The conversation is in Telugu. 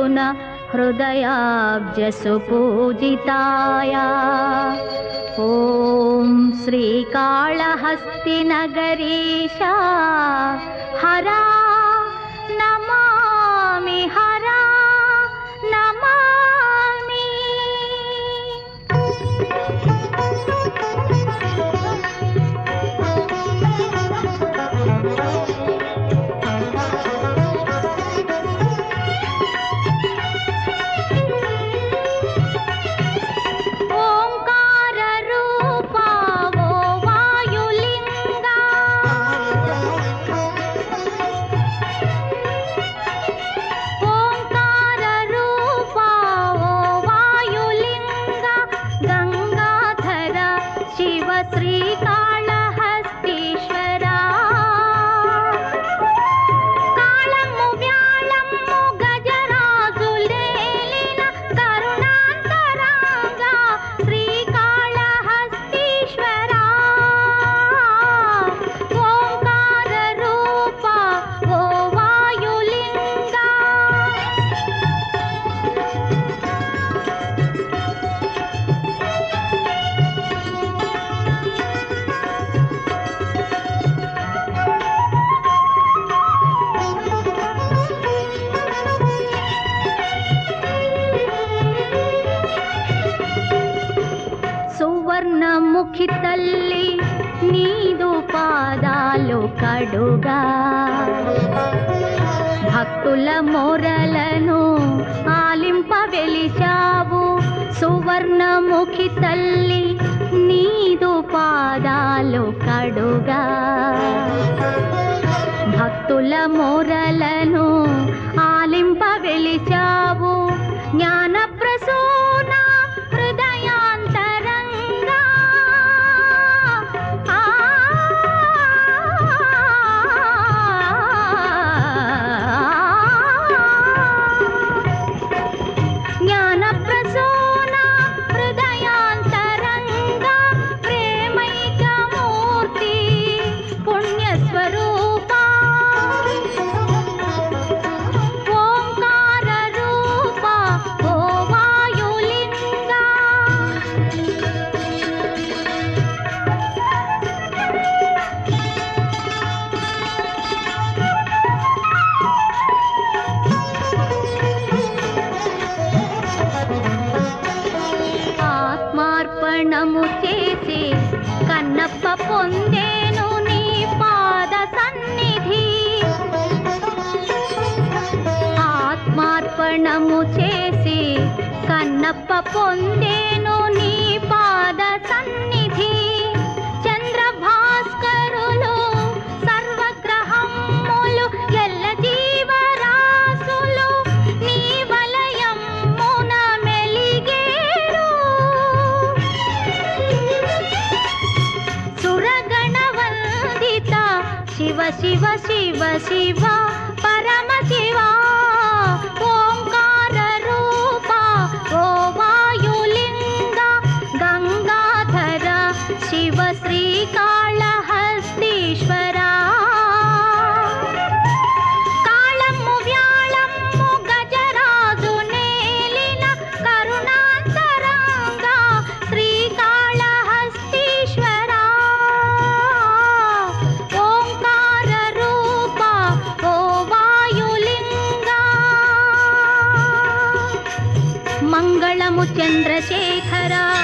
हृदयाब्जसु पूजिताय ॐ श्रीकाళहस्तिनगरीश हरा नमामि हरा नमामि। సువర్ణముఖి తల్లి నీదు పాదాలు కడుగా భక్తుల మొరలను ఆలింప వెలిచావు। సువర్ణముఖి తల్లి నీదు పాదాలు కడుగా భక్తుల మొరలను ఆలింప వెలిచావు। జ్ఞాన ప్రసూన హృదయాంతరంగా జ్ఞాన ప్రసూన హృదయాంతరంగా ప్రేమైక మూర్తి పుణ్యస్వరూప ఓంకార రూప ఓ వాయులింగ। ఆత్మార్పణము చేసి కన్నప్ప పొందేను నీ పాద సన్నిధి। ఆత్మార్పణము చేసి కన్నప్ప పొందేను నీ పాద సన్నిధి। చంద్ర భాస్కరులు సర్వగ్రహములు ఎల్ల జీవరాశులు నీ వలయమున మెలిగేరు। సురగణ వందిత శివ శివ శివ శివ పరమ శివ ఓంకార రూప ఓ వాయులింగ గంగాధర శివ శ్రీకాళహస్తీశ్వర। కాళము వ్యాళము గజరాజు నేలిన కరుణాంతరంగ శ్రీకాళహస్తీశ్వర ఓంకార రూప ఓ వాయులింగ। మంగళము చంద్రశేఖర